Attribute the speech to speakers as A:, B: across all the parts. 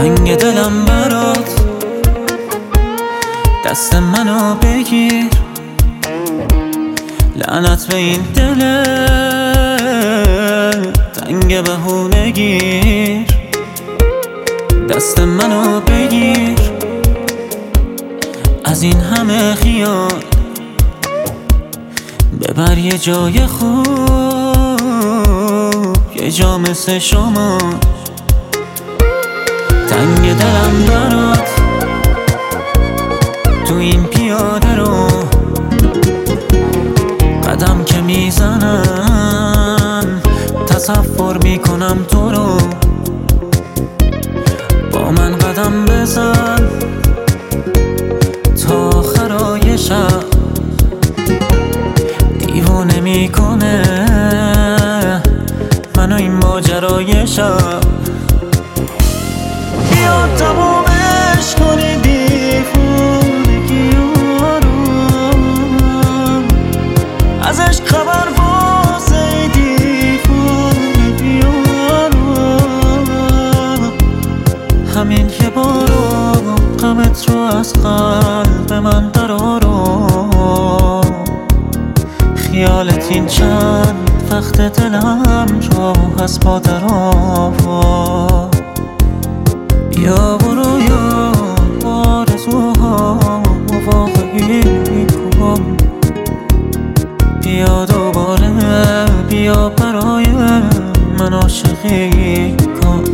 A: تنگ دلم برات، دست منو بگیر. لعنت به این دل تنگ بهونگیر. دست منو بگیر از این همه خیال، ببر یه جای خوب، یه جا مثل شما. تنگ دلم برات تو این پیاده رو، قدم که میزنم تصور میکنم تو رو. با من قدم بزن تا آخرای شب، دیوونه میکنه منو این ماجرای شب. بیا تمومش کنی دیوونگی رو، ازش خبر واسه دیوونگی رو. همین یه بارو غمت رو از قلب من درارو. خیالت این چند وقت دلم رو هست با درآوا. بیا برو یا آرزوها واقعی کن، بیا دوباره، بیا برای من عاشقی کن.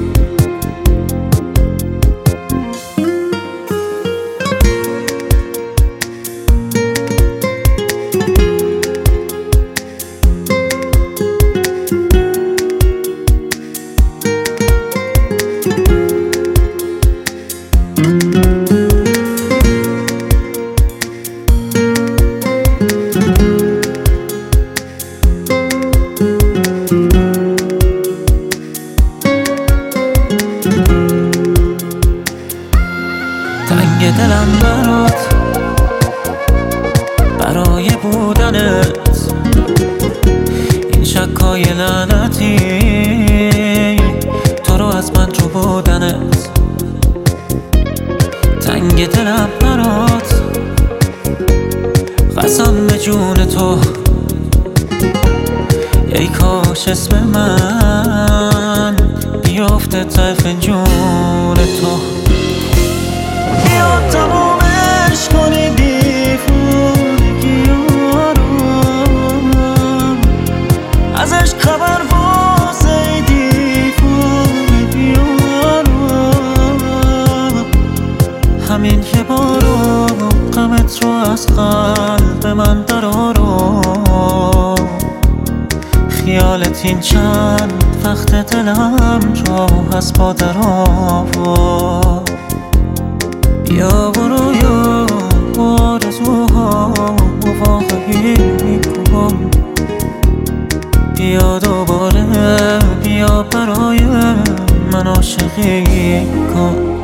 A: تنگ دلم برات، برای بودنت، این شکای لعنتی تو رو از من جو بودنت. تنگ دلم برات، قسم به جون تو، ای کاش اسم من بیافته ته فنجون تو. بیا تمومش کنی دیوونگی رو، ازش خبر واسه دیوونگی رو. همین یه بارو غمت رو از قلب من درارو. خیالت این چند وقت دلم رو هست با درآوا. بیا برو یا آرزوها واقعی کن، بیا دوباره، بیا برای من عاشقی کن.